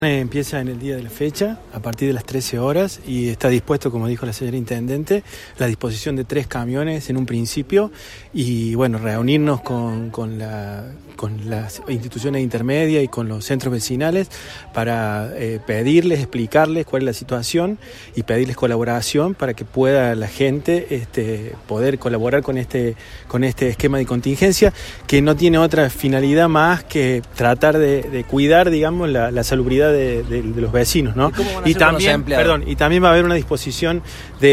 Empieza en el día de la fecha, a partir de las 13 horas, y está dispuesto, como dijo la señora Intendente, la disposición de 3 camiones en un principio, y bueno, reunirnos con las instituciones intermedias y con los centros vecinales para pedirles, explicarles cuál es la situación y pedirles colaboración para que pueda la gente poder colaborar con este esquema de contingencia, que no tiene otra finalidad más que tratar de cuidar, digamos, la salubridad de los vecinos, ¿no? Y también va a haber una disposición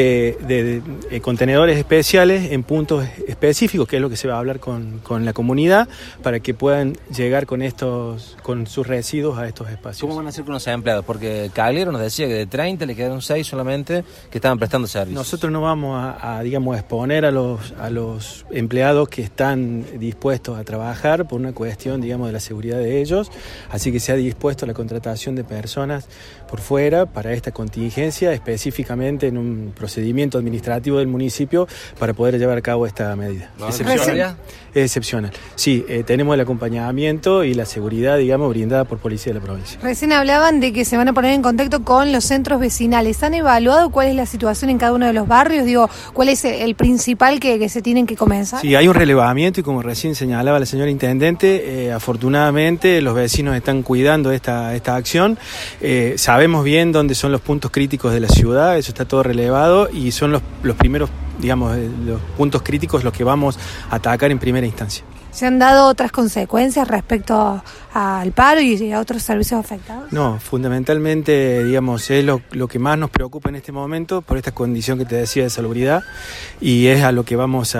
de contenedores especiales en puntos específicos, que es lo que se va a hablar con la comunidad, para que puedan llegar con sus residuos a estos espacios. ¿Cómo van a hacer con los empleados? Porque Cagliero nos decía que de 30 le quedaron 6 solamente que estaban prestando servicios. Nosotros no vamos a exponer a los empleados que están dispuestos a trabajar por una cuestión, digamos, de la seguridad de ellos, así que se ha dispuesto la contratación de personas por fuera para esta contingencia, específicamente en un procedimiento administrativo del municipio para poder llevar a cabo esta medida. Excepcional. Sí, tenemos el acompañamiento y la seguridad, digamos, brindada por Policía de la provincia. Recién hablaban de que se van a poner en contacto con los centros vecinales. ¿Han evaluado cuál es la situación en cada uno de los barrios? Digo, ¿cuál es el principal que se tienen que comenzar? Sí, hay un relevamiento y como recién señalaba la señora Intendente, afortunadamente los vecinos están cuidando esta acción. Sabemos bien dónde son los puntos críticos de la ciudad, eso está todo relevado y son los primeros, digamos, los puntos críticos los que vamos a atacar en primera instancia. ¿Se han dado otras consecuencias respecto al paro y a otros servicios afectados? No, fundamentalmente, digamos, es lo que más nos preocupa en este momento por esta condición que te decía de salubridad, y es a lo que vamos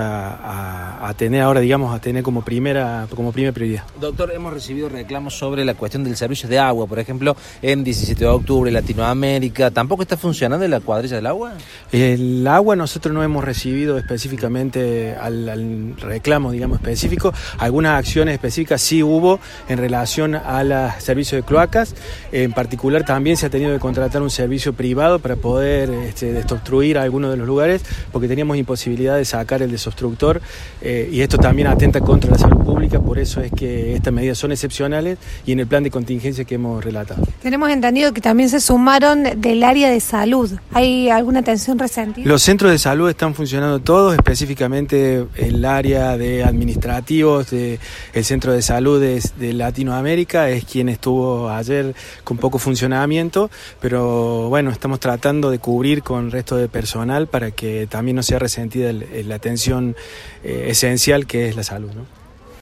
a tener ahora, digamos, a tener como primera prioridad. Doctor, hemos recibido reclamos sobre la cuestión del servicio de agua, por ejemplo, en 17 de octubre, Latinoamérica. ¿Tampoco está funcionando la cuadrilla del agua? El agua nosotros no hemos recibido específicamente al reclamo, digamos, específico. Algunas acciones específicas sí hubo en relación a los servicios de cloacas. En particular también se ha tenido que contratar un servicio privado para poder desobstruir algunos de los lugares, porque teníamos imposibilidad de sacar el desobstructor, y esto también atenta contra la salud pública. Por eso es que estas medidas son excepcionales y en el plan de contingencia que hemos relatado. Tenemos entendido que también se sumaron del área de salud. ¿Hay alguna atención resentida? Los centros de salud están funcionando todos, específicamente el área de administrativos el Centro de Salud de Latinoamérica es quien estuvo ayer con poco funcionamiento, pero bueno, estamos tratando de cubrir con el resto de personal para que también no sea resentida la atención esencial que es la salud, ¿no?